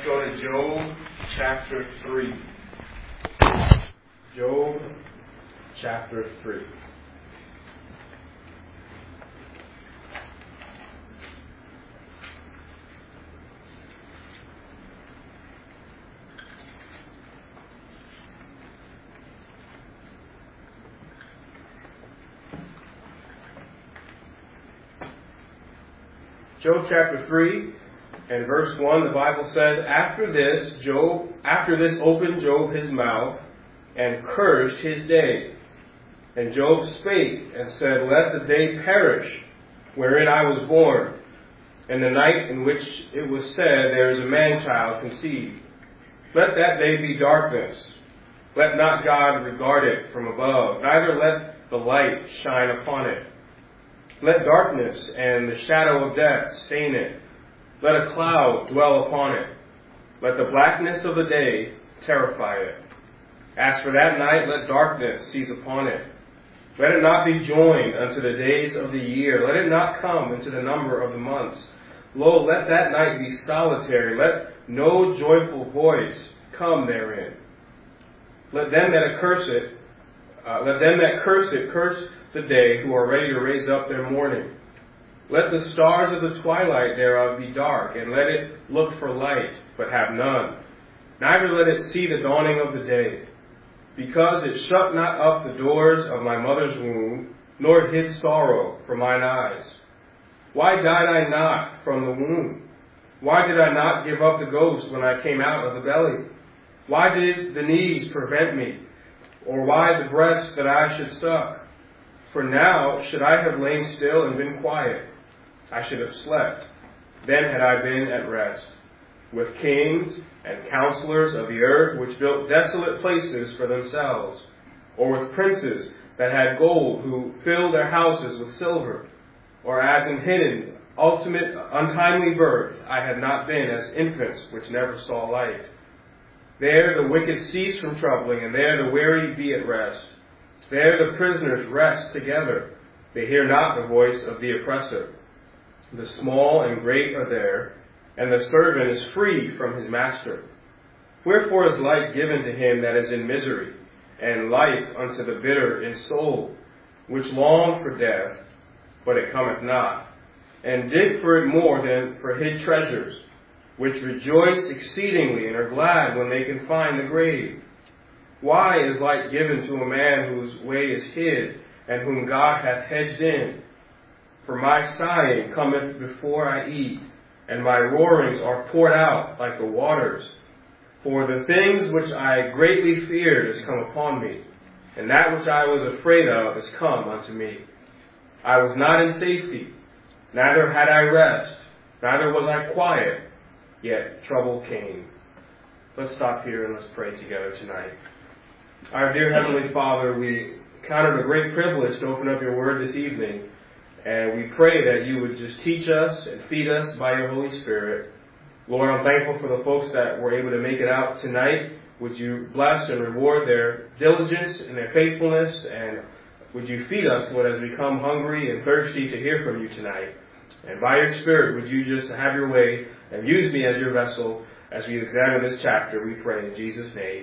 go to Job chapter 3. Job chapter 3. Job chapter 3 and verse 1, the Bible says, After this opened Job his mouth and cursed his day. And Job spake and said, Let the day perish wherein I was born, and the night in which it was said, There is a man-child conceived. Let that day be darkness. Let not God regard it from above, neither let the light shine upon it. Let darkness and the shadow of death stain it. Let a cloud dwell upon it. Let the blackness of the day terrify it. As for that night, let darkness seize upon it. Let it not be joined unto the days of the year. Let it not come into the number of the months. Lo, let that night be solitary. Let no joyful voice come therein. Let them that curse it curse the day, who are ready to raise up their mourning. Let the stars of the twilight thereof be dark, and let it look for light, but have none. Neither let it see the dawning of the day. Because it shut not up the doors of my mother's womb, nor hid sorrow from mine eyes. Why died I not from the womb? Why did I not give up the ghost when I came out of the belly? Why did the knees prevent me? Or why the breast that I should suck? For now should I have lain still and been quiet. I should have slept. Then had I been at rest. With kings and counselors of the earth, which built desolate places for themselves. Or with princes that had gold, who filled their houses with silver. Or as in hidden, ultimate, untimely birth, I had not been as infants which never saw light. There the wicked cease from troubling, and there the weary be at rest. There the prisoners rest together. They hear not the voice of the oppressor. The small and great are there, and the servant is free from his master. Wherefore is light given to him that is in misery, and life unto the bitter in soul, which long for death, but it cometh not, and dig for it more than for hid treasures, which rejoice exceedingly and are glad when they can find the grave. Why is light given to a man whose way is hid, and whom God hath hedged in? For my sighing cometh before I eat, and my roarings are poured out like the waters. For the things which I greatly feared is come upon me, and that which I was afraid of is come unto me. I was not in safety, neither had I rest, neither was I quiet, yet trouble came. Let's stop here and let's pray together tonight. Our dear Heavenly Father, we count it a great privilege to open up your word this evening, and we pray that you would just teach us and feed us by your Holy Spirit. Lord, I'm thankful for the folks that were able to make it out tonight. Would you bless and reward their diligence and their faithfulness, and would you feed us, Lord, as we come hungry and thirsty to hear from you tonight. And by your Spirit, would you just have your way and use me as your vessel as we examine this chapter, we pray in Jesus' name.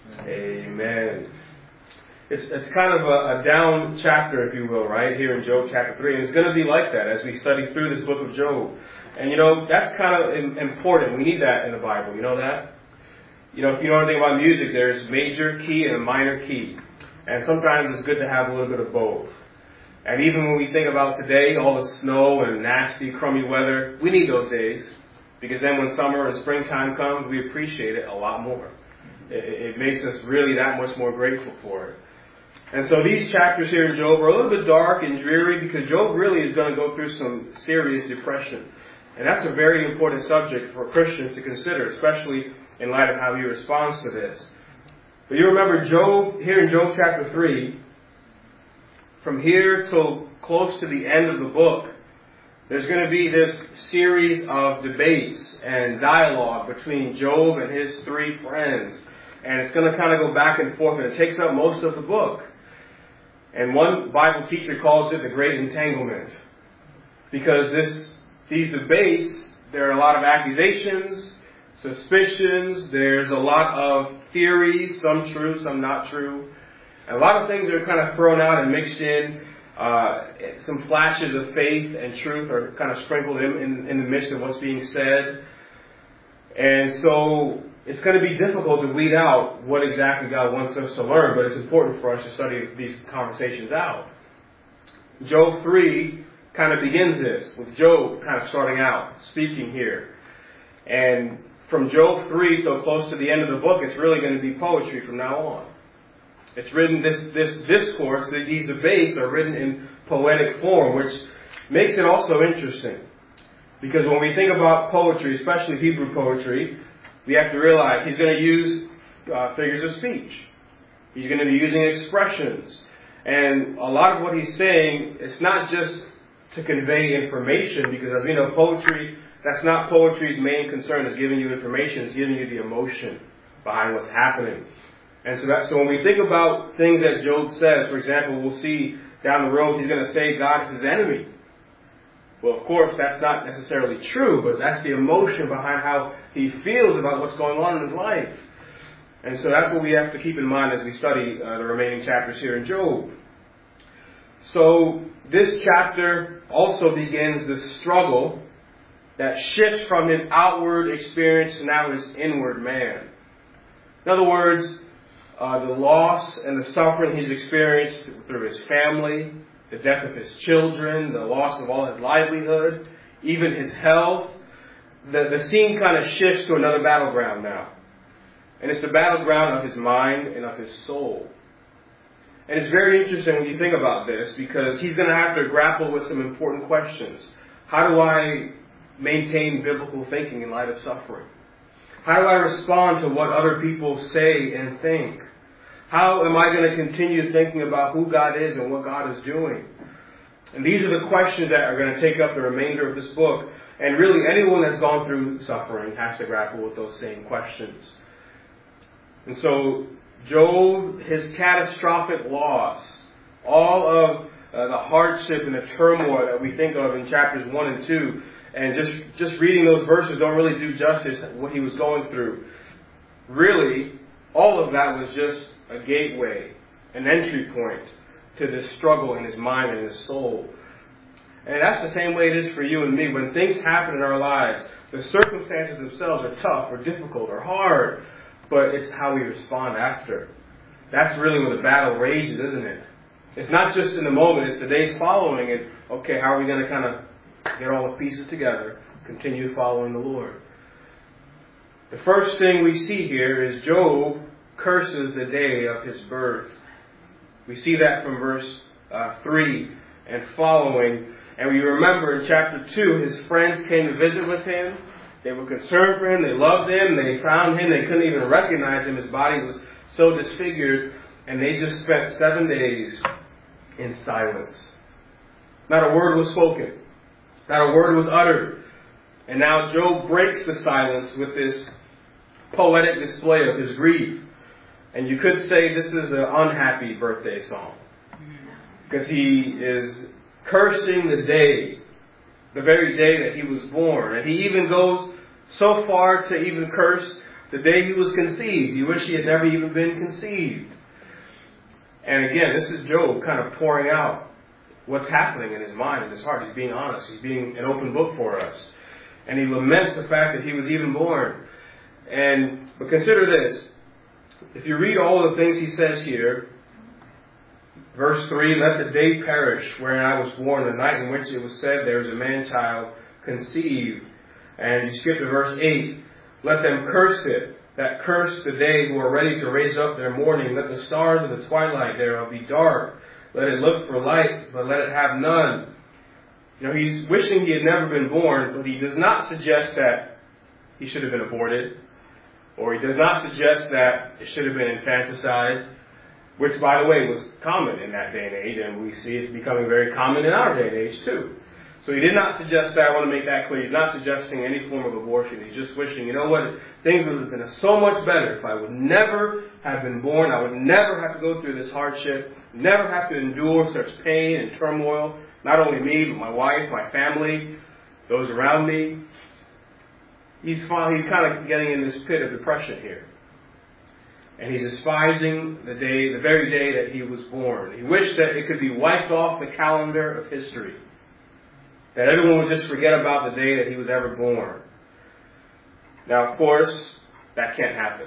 Amen. It's kind of a down chapter, if you will, right, here in Job chapter 3. And it's going to be like that as we study through this book of Job. And, that's kind of important. We need that in the Bible. You know that? If you know anything about music, there's major key and a minor key. And sometimes it's good to have a little bit of both. And even when we think about today, all the snow and nasty, crummy weather, we need those days. Because then when summer and springtime comes, we appreciate it a lot more. It makes us really that much more grateful for it. And so these chapters here in Job are a little bit dark and dreary because Job really is going to go through some serious depression. And that's a very important subject for Christians to consider, especially in light of how he responds to this. But you remember Job, here in Job chapter 3, from here till close to the end of the book, there's going to be this series of debates and dialogue between Job and his three friends. And it's going to kind of go back and forth, and it takes up most of the book. And one Bible teacher calls it the great entanglement. Because these debates, there are a lot of accusations, suspicions. There's a lot of theories, some true, some not true. And a lot of things are kind of thrown out and mixed in. Some flashes of faith and truth are kind of sprinkled in the midst of what's being said. And so it's going to be difficult to weed out what exactly God wants us to learn, but it's important for us to study these conversations out. Job 3 kind of begins this, with Job kind of starting out, speaking here. And from Job 3 till close to the end of the book, it's really going to be poetry from now on. It's written, this discourse, these debates are written in poetic form, which makes it also interesting. Because when we think about poetry, especially Hebrew poetry, we have to realize he's going to use figures of speech. He's going to be using expressions. And a lot of what he's saying, it's not just to convey information, because as we know, poetry, that's not poetry's main concern, is giving you information, it's giving you the emotion behind what's happening. And so when we think about things that Job says, for example, we'll see down the road, he's going to say God is his enemy. Well, of course, that's not necessarily true, but that's the emotion behind how he feels about what's going on in his life. And so that's what we have to keep in mind as we study the remaining chapters here in Job. So this chapter also begins the struggle that shifts from his outward experience to now his inward man. In other words, the loss and the suffering he's experienced through his family, the death of his children, the loss of all his livelihood, even his health. The scene kind of shifts to another battleground now. And it's the battleground of his mind and of his soul. And it's very interesting when you think about this, because he's going to have to grapple with some important questions. How do I maintain biblical thinking in light of suffering? How do I respond to what other people say and think? How am I going to continue thinking about who God is and what God is doing? And these are the questions that are going to take up the remainder of this book. And really, anyone that's gone through suffering has to grapple with those same questions. And so, Job, his catastrophic loss, all of the hardship and the turmoil that we think of in chapters 1 and 2, and just reading those verses don't really do justice to what he was going through. Really, all of that was just a gateway, an entry point to this struggle in his mind and his soul. And that's the same way it is for you and me. When things happen in our lives, the circumstances themselves are tough or difficult or hard, but it's how we respond after. That's really where the battle rages, isn't it? It's not just in the moment, it's the days following it. Okay, how are we going to kind of get all the pieces together, continue following the Lord? The first thing we see here is Job curses the day of his birth. We see that from verse 3 and following. And we remember in chapter 2, his friends came to visit with him. They were concerned for him. They loved him. They found him. They couldn't even recognize him. His body was so disfigured. And they just spent 7 days in silence. Not a word was spoken. Not a word was uttered. And now Job breaks the silence with this poetic display of his grief. And you could say this is an unhappy birthday song. Because he is cursing the day, the very day that he was born. And he even goes so far to even curse the day he was conceived. You wish he had never even been conceived. And again, this is Job kind of pouring out what's happening in his mind and his heart. He's being honest. He's being an open book for us. And he laments the fact that he was even born. But consider this. If you read all of the things he says here, verse 3, let the day perish wherein I was born, the night in which it was said there is a man-child conceived. And you skip to verse 8, let them curse it, that curse the day who are ready to raise up their mourning. Let the stars of the twilight thereof be dark. Let it look for light, but let it have none. He's wishing he had never been born, but he does not suggest that he should have been aborted. Or he does not suggest that it should have been infanticide, which, by the way, was common in that day and age, and we see it's becoming very common in our day and age, too. So he did not suggest that. I want to make that clear. He's not suggesting any form of abortion. He's just wishing, you know what, things would have been so much better if I would never have been born. I would never have to go through this hardship, never have to endure such pain and turmoil, not only me, but my wife, my family, those around me. he's kind of getting in this pit of depression here. And he's despising the very day that he was born. He wished that it could be wiped off the calendar of history. That everyone would just forget about the day that he was ever born. Now, of course, that can't happen.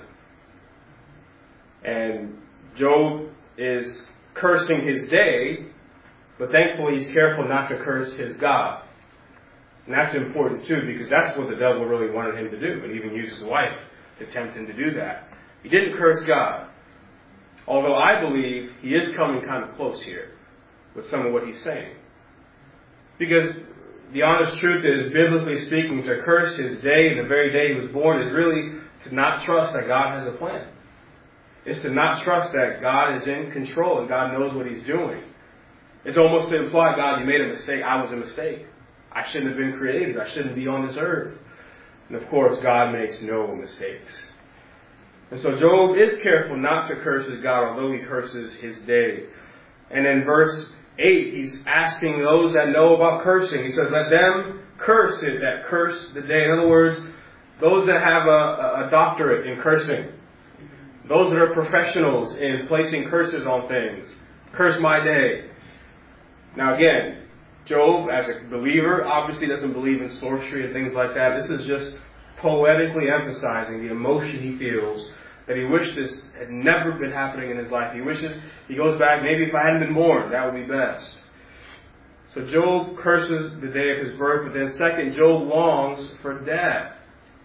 And Job is cursing his day, but thankfully he's careful not to curse his God. And that's important too, because that's what the devil really wanted him to do, and even used his wife to tempt him to do that. He didn't curse God. Although I believe he is coming kind of close here with some of what he's saying. Because the honest truth is, biblically speaking, to curse his day and the very day he was born is really to not trust that God has a plan. It's to not trust that God is in control and God knows what he's doing. It's almost to imply, God, you made a mistake. I was a mistake. I shouldn't have been created. I shouldn't be on this earth. And of course, God makes no mistakes. And so Job is careful not to curse his God, although he curses his day. And in verse 8, he's asking those that know about cursing. He says, let them curse it that curse the day. In other words, those that have a doctorate in cursing. Those that are professionals in placing curses on things. Curse my day. Now again, Job, as a believer, obviously doesn't believe in sorcery and things like that. This is just poetically emphasizing the emotion he feels, that he wished this had never been happening in his life. He wishes, he goes back, maybe if I hadn't been born, that would be best. So Job curses the day of his birth, but then second, Job longs for death.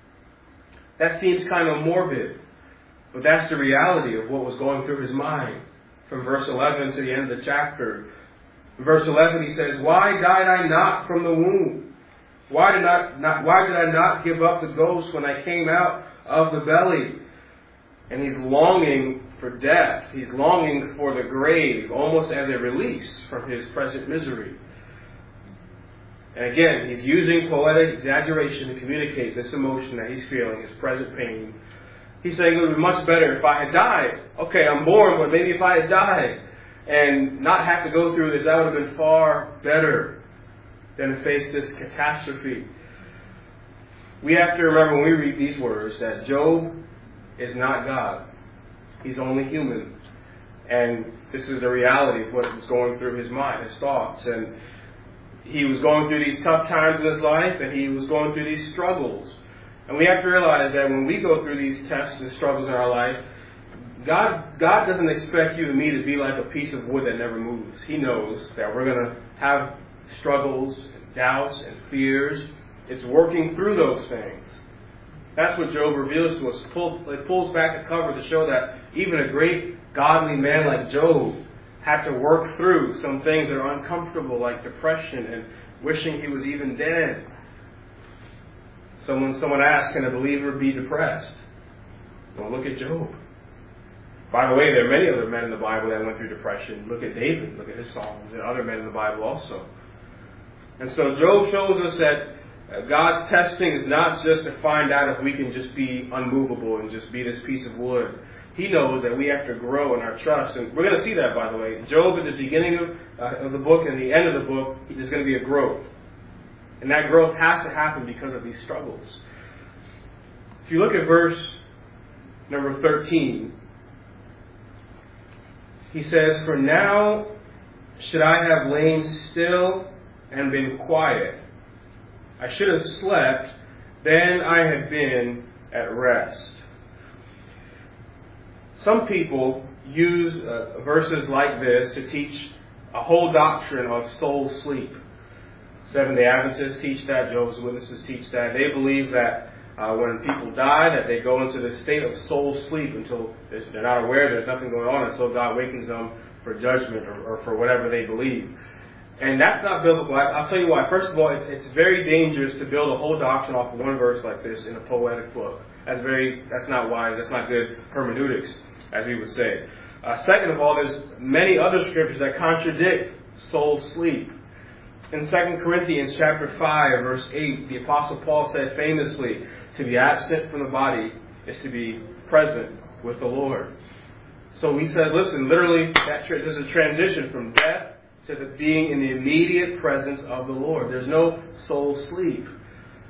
That seems kind of morbid, but that's the reality of what was going through his mind. From verse 11 to the end of the chapter. In verse 11 he says, why died I not from the womb? Why did I not give up the ghost when I came out of the belly? And he's longing for death. He's longing for the grave, almost as a release from his present misery. And again, he's using poetic exaggeration to communicate this emotion that he's feeling, his present pain. He's saying it would be much better if I had died. Okay, I'm born, but maybe if I had died and not have to go through this, that would have been far better than to face this catastrophe. We have to remember when we read these words that Job is not God. He's only human. And this is the reality of what was going through his mind, his thoughts. And he was going through these tough times in his life, and he was going through these struggles. And we have to realize that when we go through these tests and struggles in our life, God doesn't expect you and me to be like a piece of wood that never moves. He knows that we're going to have struggles and doubts and fears. It's working through those things. That's what Job reveals to us. It pulls back the cover to show that even a great godly man like Job had to work through some things that are uncomfortable, like depression and wishing he was even dead. So when someone asks, can a believer be depressed? Well, look at Job. By the way, there are many other men in the Bible that went through depression. Look at David. Look at his Psalms. There are other men in the Bible also. And so Job shows us that God's testing is not just to find out if we can just be unmovable and just be this piece of wood. He knows that we have to grow in our trust. And we're going to see that, by the way. Job, at the beginning of the book and the end of the book, there's going to be a growth. And that growth has to happen because of these struggles. If you look at verse number 13, he says, for now should I have lain still and been quiet. I should have slept, then I had been at rest. Some people use verses like this to teach a whole doctrine of soul sleep. Seventh-day Adventists teach that. Jehovah's Witnesses teach that. They believe that when people die, that they go into the state of soul sleep until they're not aware there's nothing going on until God wakens them for judgment or for whatever they believe. And that's not biblical. I'll tell you why. First of all, it's very dangerous to build a whole doctrine off of one verse like this in a poetic book. That's not wise. That's not good hermeneutics, as we would say. Second of all, there's many other scriptures that contradict soul sleep. In 2 Corinthians chapter 5, verse 8, the Apostle Paul said famously, to be absent from the body is to be present with the Lord. So he said, listen, literally, there's a transition from death to being in the immediate presence of the Lord. There's no soul sleep.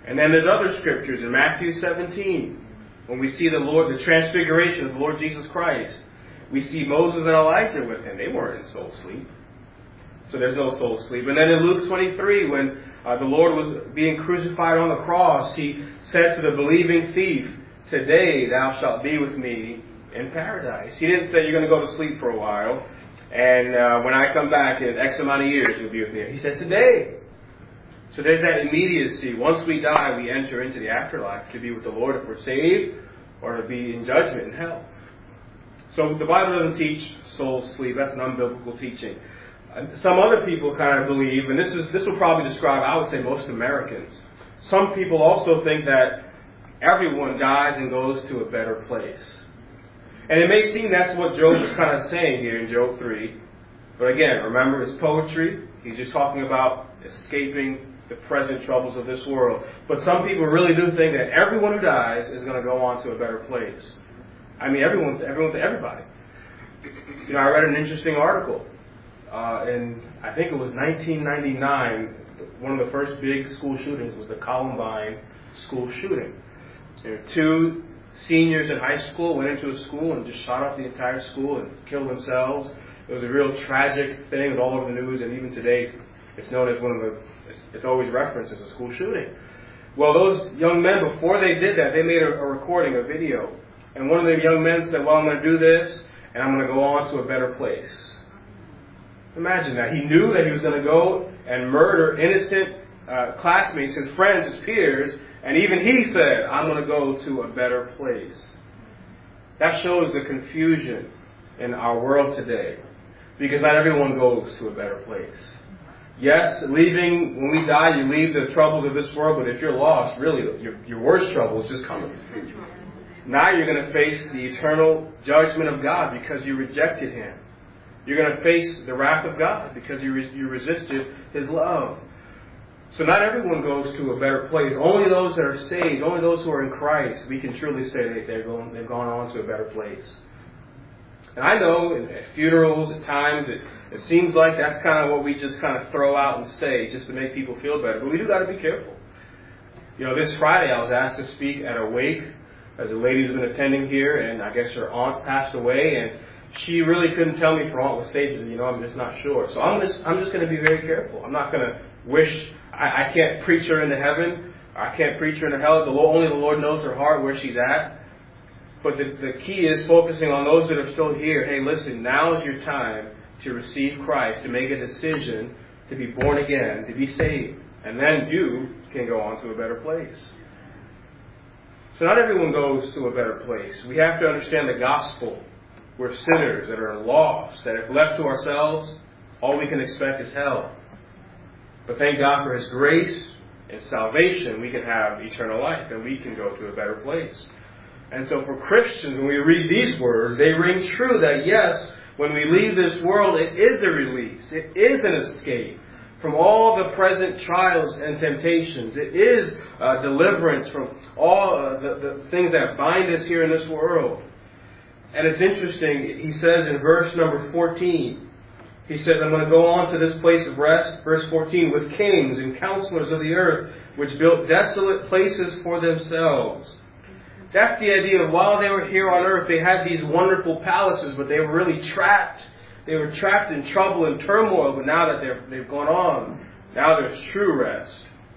And then there's other scriptures in Matthew 17, when we see the transfiguration of the Lord Jesus Christ. We see Moses and Elijah with him. They weren't in soul sleep. So there's no soul sleep. And then in Luke 23, when the Lord was being crucified on the cross, he said to the believing thief, "Today thou shalt be with me in paradise." He didn't say, "You're going to go to sleep for a while, and when I come back in X amount of years, you'll be with me." He said, "Today." So there's that immediacy. Once we die, we enter into the afterlife to be with the Lord if we're saved, or to be in judgment in hell. So the Bible doesn't teach soul sleep. That's an unbiblical teaching. Some other people kind of believe, and this will probably describe, I would say, most Americans. Some people also think that everyone dies and goes to a better place. And it may seem that's what Job is kind of saying here in Job 3. But again, remember, it's poetry. He's just talking about escaping the present troubles of this world. But some people really do think that everyone who dies is going to go on to a better place. I mean, everyone to everybody. You know, I read an interesting article. In, I think it was 1999, one of the first big school shootings was the Columbine school shooting. There were 2 seniors in high school went into a school and just shot up the entire school and killed themselves. It was a real tragic thing. It was all over the news, and even today, it's known as it's always referenced as a school shooting. Well, those young men, before they did that, they made a recording, a video. And one of the young men said, "Well, I'm going to do this, and I'm going to go on to a better place." Imagine that. He knew that he was going to go and murder innocent classmates, his friends, his peers, and even he said, "I'm going to go to a better place." That shows the confusion in our world today, because not everyone goes to a better place. Yes, leaving, when we die, you leave the troubles of this world, but if you're lost, really, your worst trouble is just coming. Now you're going to face the eternal judgment of God because you rejected Him. You're going to face the wrath of God because you resisted His love. So not everyone goes to a better place. Only those that are saved, only those who are in Christ, we can truly say they've gone on to a better place. And I know at funerals, at times, it seems like that's kind of what we just kind of throw out and say just to make people feel better. But we do got to be careful. You know, this Friday I was asked to speak at a wake as a lady's been attending here, and I guess her aunt passed away, and she really couldn't tell me if her aunt was saved. She said, I'm just not sure. So I'm just going to be very careful. I'm not going to wish. I can't preach her into heaven. I can't preach her into hell. Only the Lord knows her heart, where she's at. But the key is focusing on those that are still here. Hey, listen, now is your time to receive Christ, to make a decision, to be born again, to be saved. And then you can go on to a better place. So not everyone goes to a better place. We have to understand the gospel. We're sinners that are lost, that if left to ourselves, all we can expect is hell. But thank God for His grace and salvation, we can have eternal life, and we can go to a better place. And so for Christians, when we read these words, they ring true that yes, when we leave this world, it is a release. It is an escape from all the present trials and temptations. It is deliverance from all the things that bind us here in this world. And it's interesting, he says in verse number 14, he says, I'm going to go on to this place of rest, verse 14, with kings and counselors of the earth, which built desolate places for themselves. That's the idea of while they were here on earth, they had these wonderful palaces, but they were really trapped. They were trapped in trouble and turmoil, but now that they've gone on, now there's true rest.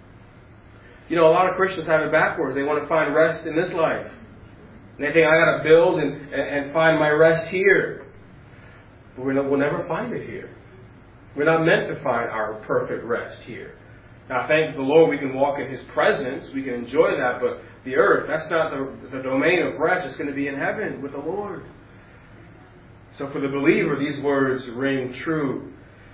You know, a lot of Christians have it backwards. They want to find rest in this life. And they think, I got to build and find my rest here. But we'll never find it here. We're not meant to find our perfect rest here. Now, thank the Lord we can walk in His presence. We can enjoy that. But the earth, that's not the domain of rest. It's going to be in heaven with the Lord. So for the believer, these words ring true.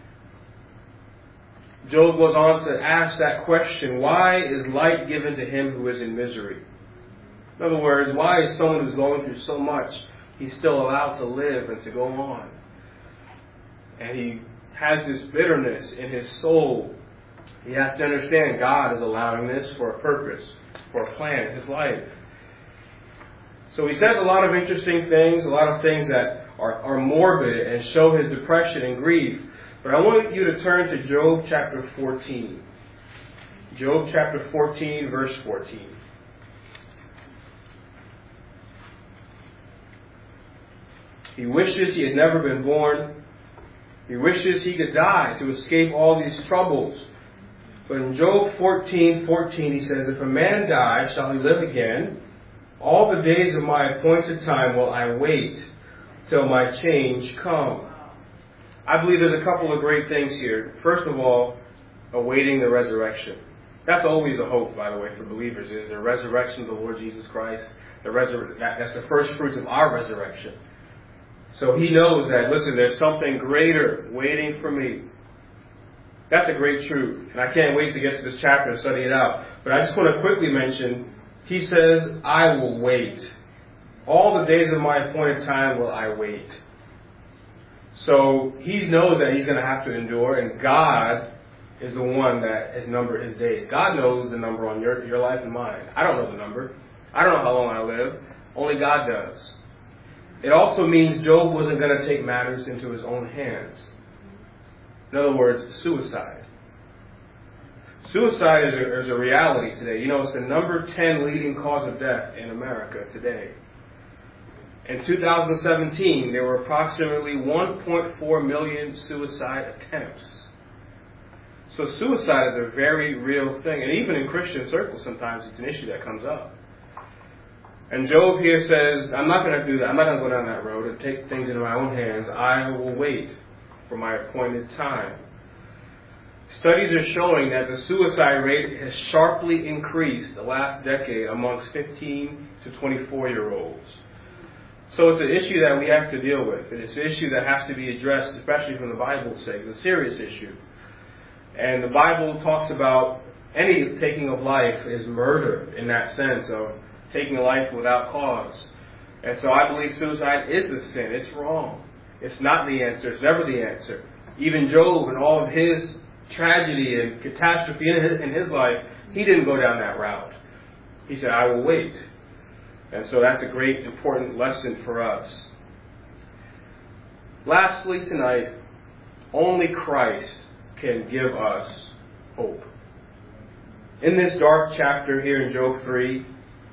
Job goes on to ask that question, why is light given to him who is in misery? In other words, why is someone who's going through so much, he's still allowed to live and to go on? And he has this bitterness in his soul. He has to understand God is allowing this for a purpose, for a plan in his life. So he says a lot of interesting things, a lot of things that are morbid and show his depression and grief. But I want you to turn to Job chapter 14. Job chapter 14, verse 14. He wishes he had never been born. He wishes he could die to escape all these troubles. But in Job 14:14, he says, "If a man die, shall he live again? All the days of my appointed time will I wait till my change come." I believe there's a couple of great things here. First of all, awaiting the resurrection. That's always a hope, by the way, for believers, is the resurrection of the Lord Jesus Christ. That's the first fruits of our resurrection. So he knows that, listen, there's something greater waiting for me. That's a great truth. And I can't wait to get to this chapter and study it out. But I just want to quickly mention, he says, I will wait. All the days of my appointed time will I wait. So he knows that he's going to have to endure, and God is the one that has numbered his days. God knows the number on your life and mine. I don't know the number. I don't know how long I live. Only God does. It also means Job wasn't going to take matters into his own hands. In other words, suicide. Suicide is a reality today. You know, it's the number 10 leading cause of death in America today. In 2017, there were approximately 1.4 million suicide attempts. So suicide is a very real thing. And even in Christian circles, sometimes it's an issue that comes up. And Job here says, I'm not going to do that. I'm not going to go down that road and take things into my own hands. I will wait for my appointed time. Studies are showing that the suicide rate has sharply increased the last decade amongst 15 to 24-year-olds. So it's an issue that we have to deal with. And it's an issue that has to be addressed, especially from the Bible's sake. It's a serious issue. And the Bible talks about any taking of life is murder in that sense of taking a life without cause. And so I believe suicide is a sin. It's wrong. It's not the answer. It's never the answer. Even Job and all of his tragedy and catastrophe in his life, he didn't go down that route. He said, I will wait. And so that's a great, important lesson for us. Lastly tonight, only Christ can give us hope. In this dark chapter here in Job 3,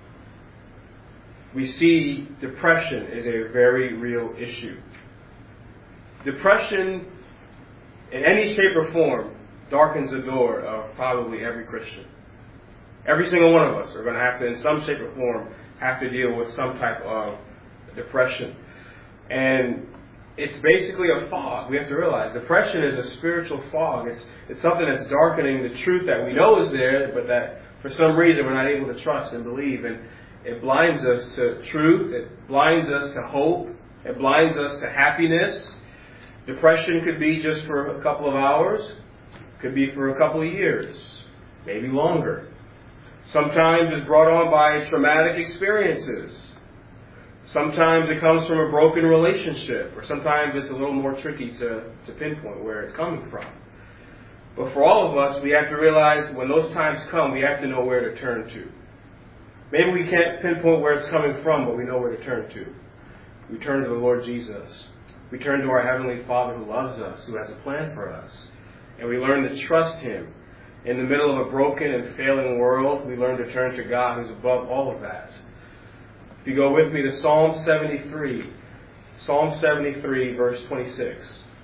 we see depression is a very real issue. Depression, in any shape or form, darkens the door of probably every Christian. Every single one of us are going to have to, in some shape or form, have to deal with some type of depression. And it's basically a fog. We have to realize depression is a spiritual fog. It's something that's darkening the truth that we know is there, but that for some reason we're not able to trust and believe. And it blinds us to truth. It blinds us to hope. It blinds us to happiness. Depression could be just for a couple of hours. Could be for a couple of years. Maybe longer. Sometimes it's brought on by traumatic experiences. Sometimes it comes from a broken relationship. Or sometimes it's a little more tricky to pinpoint where it's coming from. But for all of us, we have to realize when those times come, we have to know where to turn to. Maybe we can't pinpoint where it's coming from, but we know where to turn to. We turn to the Lord Jesus. We turn to our Heavenly Father who loves us, who has a plan for us. And we learn to trust Him. In the middle of a broken and failing world, we learn to turn to God who's above all of that. If you go with me to Psalm 73. Psalm 73, verse 26.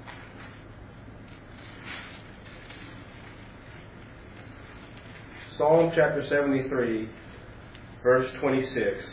Psalm chapter 73, verse 26.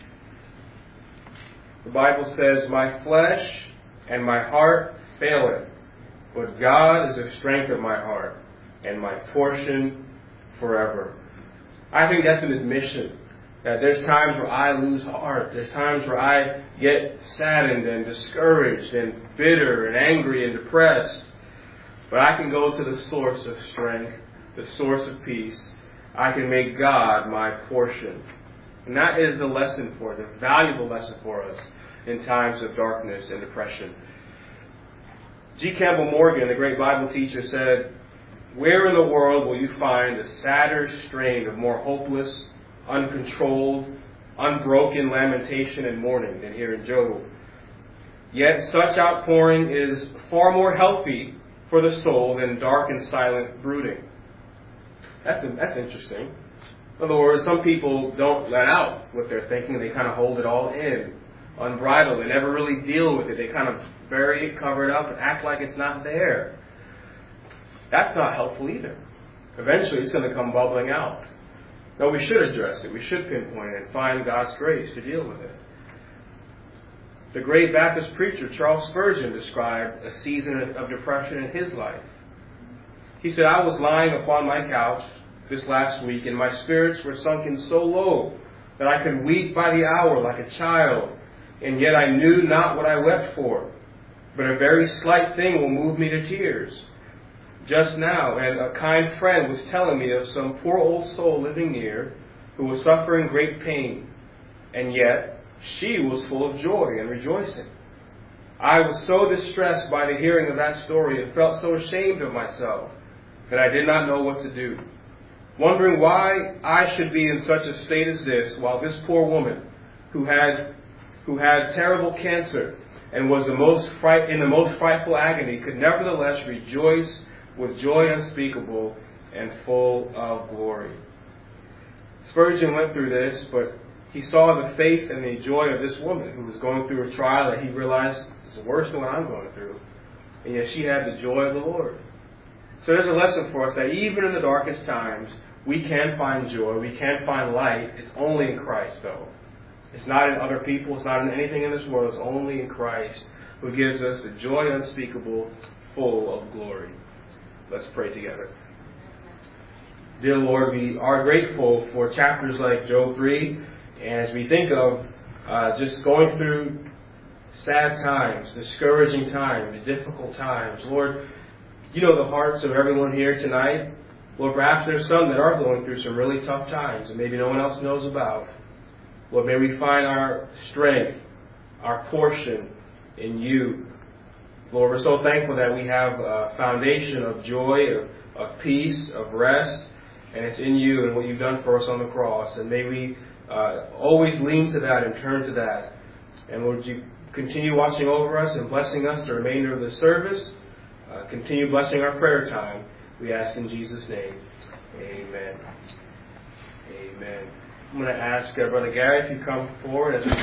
The Bible says, My flesh and my heart faileth, but God is the strength of my heart and my portion forever. I think that's an admission that there's times where I lose heart. There's times where I get saddened and discouraged and bitter and angry and depressed. But I can go to the source of strength, the source of peace. I can make God my portion. And that is the lesson for us, the valuable lesson for us in times of darkness and depression. G. Campbell Morgan, the great Bible teacher, said, Where in the world will you find a sadder strain of more hopeless, uncontrolled, unbroken lamentation and mourning than here in Job? Yet such outpouring is far more healthy for the soul than dark and silent brooding. That's interesting. In other words, some people don't let out what they're thinking. They kind of hold it all in, unbridled. They never really deal with it. They kind of bury it, cover it up, and act like it's not there. That's not helpful either. Eventually, it's going to come bubbling out. No, we should address it. We should pinpoint it and find God's grace to deal with it. The great Baptist preacher Charles Spurgeon described a season of depression in his life. He said, "I was lying upon my couch this last week, and my spirits were sunken so low that I could weep by the hour like a child, and yet I knew not what I wept for. But a very slight thing will move me to tears. Just now, and a kind friend was telling me of some poor old soul living near who was suffering great pain, and yet she was full of joy and rejoicing. I was so distressed by the hearing of that story and felt so ashamed of myself that I did not know what to do, wondering why I should be in such a state as this, while this poor woman, who had terrible cancer and was in the most frightful agony, could nevertheless rejoice with joy unspeakable and full of glory." Spurgeon went through this, but he saw the faith and the joy of this woman who was going through a trial that he realized is worse than what I'm going through. And yet she had the joy of the Lord. So there's a lesson for us that even in the darkest times, we can find joy, we can find light. It's only in Christ, though. It's not in other people, it's not in anything in this world. It's only in Christ, who gives us the joy unspeakable, full of glory. Let's pray together. Dear Lord, we are grateful for chapters like Job 3, and as we think of just going through sad times, discouraging times, difficult times, Lord, you know the hearts of everyone here tonight. Lord, perhaps there's some that are going through some really tough times that maybe no one else knows about. Lord, may we find our strength, our portion in you. Lord, we're so thankful that we have a foundation of joy, of peace, of rest, and it's in you and what you've done for us on the cross. And may we always lean to that and turn to that. And Lord, you continue watching over us and blessing us the remainder of the service. Continue blessing our prayer time. We ask in Jesus' name. Amen. Amen. I'm going to ask Brother Gary if you come forward as we